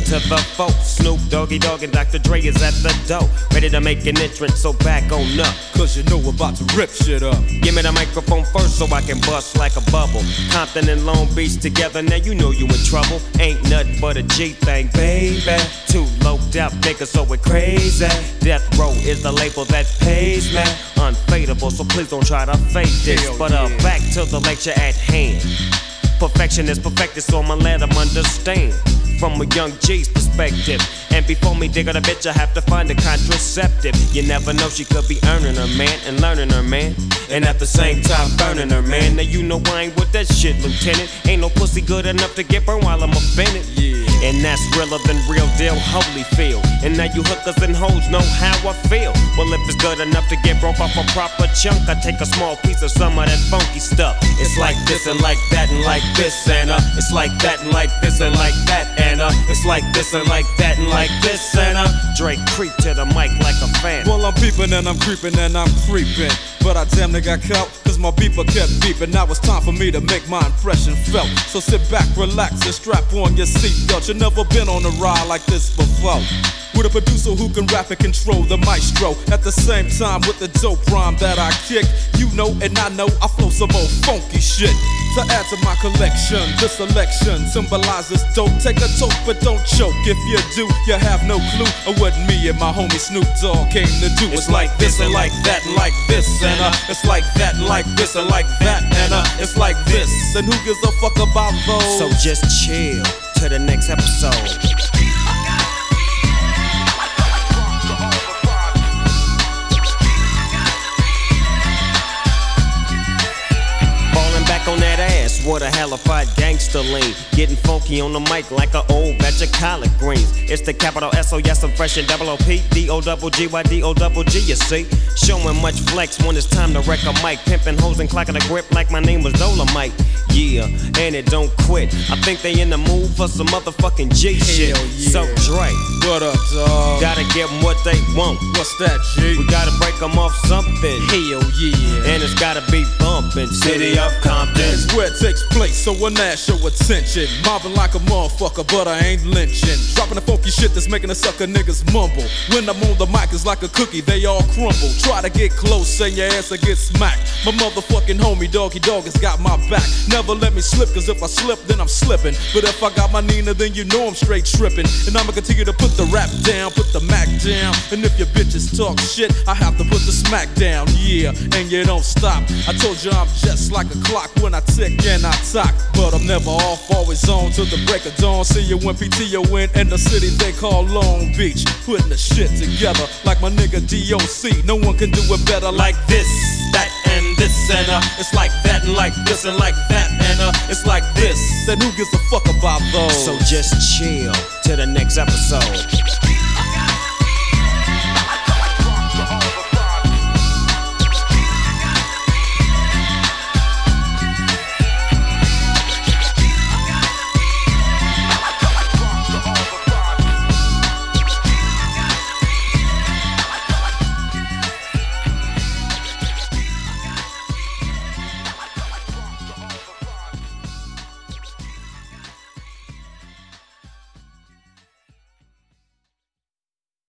to the folk. Snoop Doggy Dogg and Dr. Dre is at the door, ready to make an entrance, so back on up. Cause you know we're about to rip shit up. Give me the microphone first so I can bust like a bubble. Compton and Long Beach together, now you know you in trouble. Ain't nothing but a G thing, baby. Too loped out niggas, so we're crazy. Death Row is the label that pays me. Unfadable, so please don't try to fake this. But back to the lecture at hand. Perfection is perfected, so I'ma let them understand from a young G's perspective. And before me dig on a bitch, I have to find a contraceptive. You never know, she could be earning her man and learning her man, and at the same time burning her man. Now you know I ain't with that shit, Lieutenant. Ain't no pussy good enough to get burned while I'm offended. And that's realer than real deal, Holyfield. And now you hookers and hoes know how I feel. Well, if it's good enough to get broke off a proper chunk, I take a small piece of some of that funky stuff. It's like this and like that and like this and it's like that and like this and like that and it's like this and like that and like this and Drake creep to the mic like a fan. Well, I'm peeping and I'm creeping and I'm creeping, but I damn near got caught, cause my beeper kept beeping. Now it's time for me to make my impression felt. So sit back, relax, and strap on your seatbelt. You've never been on a ride like this before, with a producer who can rap and control the maestro. At the same time with the dope rhyme that I kick, you know and I know I flow some old funky shit. To add to my collection, this selection symbolizes dope. Take a toke but don't choke. If you do, you have no clue of what me and my homie Snoop Dogg came to do. It's like this and like that and like this and it's like that and like this and like that and it's like this. And who gives a fuck about those? So just chill to the next episode. On that ass, what a halified gangster lean. Getting funky on the mic like an old batch of collard greens. It's the capital S, oh yes, I'm fresh and double O-P. D-O-double-G-Y-D-O-double-G, you see. Showing much flex when it's time to wreck a mic. Pimping hoes and clocking a grip like my name was Dolomite. Yeah, and it don't quit. I think they in the mood for some motherfucking G shit. Yeah. So Dre, what up, dawg? gotta give them what they want. What's that, G? We gotta break them off something. Hell yeah. And it's gotta be bumpin'. City of Compton. It's where it takes place, so when that show attention. Mobbing like a motherfucker, but I ain't lynching. Dropping the funky shit that's making the sucker niggas mumble. When I'm on the mic, it's like a cookie, they all crumble. Try to get close and your ass will get smacked. My motherfucking homie Doggy Dogg has got my back. Never let me slip, cause if I slip, then I'm slipping. But if I got my Nina, then you know I'm straight tripping. And I'ma continue to put the rap down, put the Mac down. And if your bitches talk shit, I have to put the smack down. Yeah, and you don't stop. I told you I'm just like a clock when I tick and I talk. But I'm never off, always on till the break of dawn. See you when PTO in the city they call Long Beach. Putting the shit together like my nigga DOC. No one can do it better like this, that, and this, and it's like that, and like this, and like that, and it's like this. Then who gives a fuck about those? So just chill to the next episode.